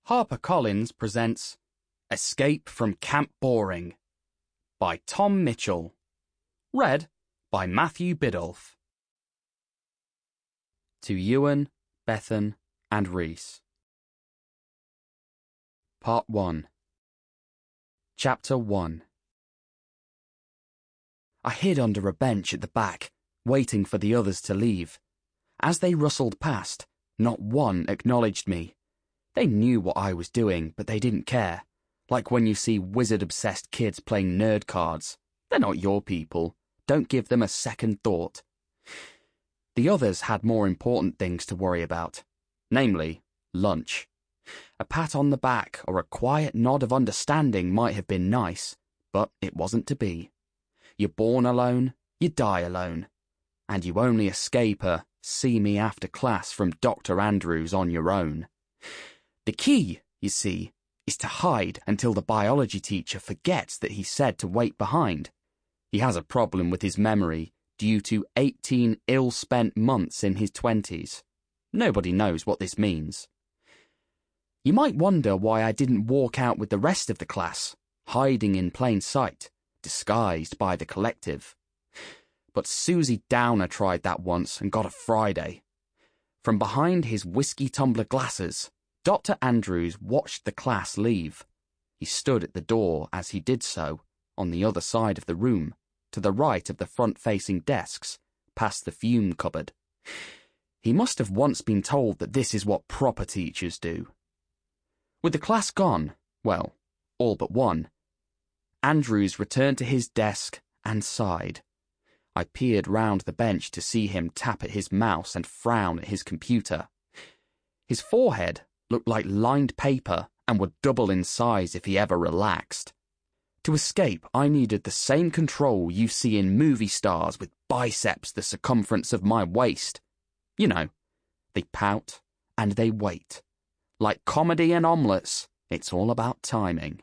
HarperCollins presents Escape from Camp Boring by Tom Mitchell. Read by Matthew Biddulph. To Ewan, Bethan, and Reese. Part 1. Chapter 1. I hid under a bench at the back, waiting for the others to leave. As they rustled past, not one acknowledged me. They knew what I was doing, but they didn't care. Like when you see wizard-obsessed kids playing nerd cards. They're not your people. Don't give them a second thought. The others had more important things to worry about. Namely, lunch. A pat on the back or a quiet nod of understanding might have been nice, but it wasn't to be. You're born alone, you die alone. And you only escape a see me after class from Dr. Andrews on your own. The key, you see, is to hide until the biology teacher forgets that he said to wait behind. He has a problem with his memory due to 18 ill-spent months in his 20s. Nobody knows what this means. You might wonder why I didn't walk out with the rest of the class, hiding in plain sight, disguised by the collective. But Susie Downer tried that once and got a Friday. From behind his whiskey tumbler glasses, Dr. Andrews watched the class leave. He stood at the door as he did so, on the other side of the room, to the right of the front-facing desks, past the fume cupboard. He must have once been told that this is what proper teachers do. With the class gone, well, all but one, Andrews returned to his desk and sighed. I peered round the bench to see him tap at his mouse and frown at his computer. His forehead looked like lined paper and would double in size if he ever relaxed. To escape, I needed the same control you see in movie stars with biceps the circumference of my waist. You know, they pout and they wait. Like comedy and omelettes, it's all about timing.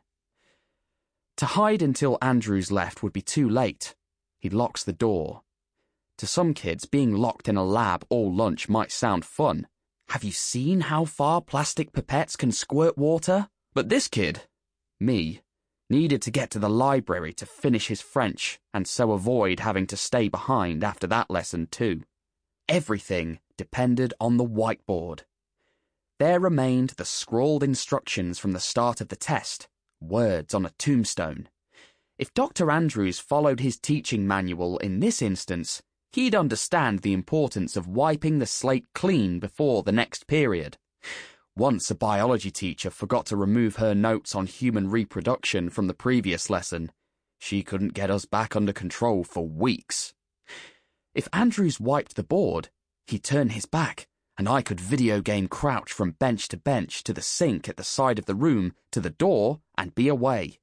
To hide until Andrews left would be too late. He locks the door. To some kids, being locked in a lab all lunch might sound fun. Have you seen how far plastic pipettes can squirt water? But this kid, me, needed to get to the library to finish his French and so avoid having to stay behind after that lesson too. Everything depended on the whiteboard. There remained the scrawled instructions from the start of the test, words on a tombstone. If Dr. Andrews followed his teaching manual in this instance, he'd understand the importance of wiping the slate clean before the next period. Once a biology teacher forgot to remove her notes on human reproduction from the previous lesson. She couldn't get us back under control for weeks. If Andrews wiped the board, he'd turn his back, and I could video game crouch from bench to bench to the sink at the side of the room to the door and be away.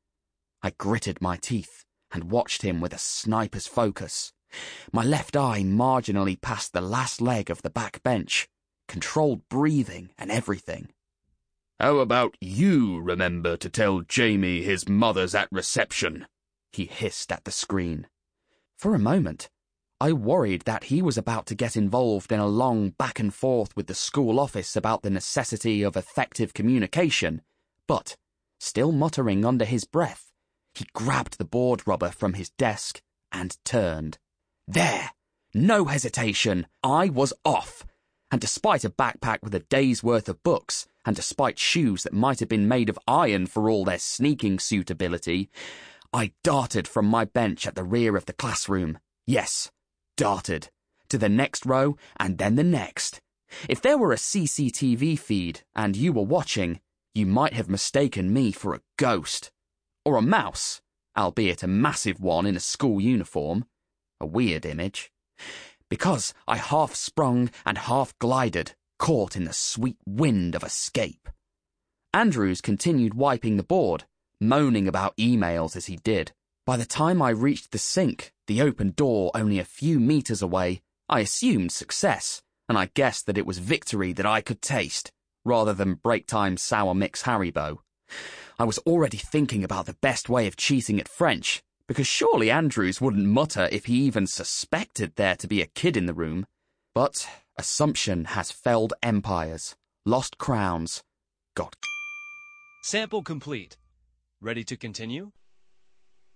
I gritted my teeth and watched him with a sniper's focus. My left eye marginally past the last leg of the back bench, controlled breathing and everything. "How about you remember to tell Jamie his mother's at reception?" he hissed at the screen. For a moment, I worried that he was about to get involved in a long back and forth with the school office about the necessity of effective communication, but, still muttering under his breath, he grabbed the board rubber from his desk and turned. There! No hesitation! I was off! And despite a backpack with a day's worth of books, and despite shoes that might have been made of iron for all their sneaking suitability, I darted from my bench at the rear of the classroom. Yes, darted. To the next row, and then the next. If there were a CCTV feed, and you were watching, you might have mistaken me for a ghost. Or a mouse, albeit a massive one in a school uniform. A weird image. Because I half sprung and half glided, caught in the sweet wind of escape. Andrews continued wiping the board, moaning about emails as he did. By the time I reached the sink, the open door only a few meters away, I assumed success, and I guessed that it was victory that I could taste, rather than break-time sour mix Haribo. I was already thinking about the best way of cheating at French, because surely Andrews wouldn't mutter if he even suspected there to be a kid in the room. But assumption has felled empires, lost crowns, got Sample complete. Ready to continue?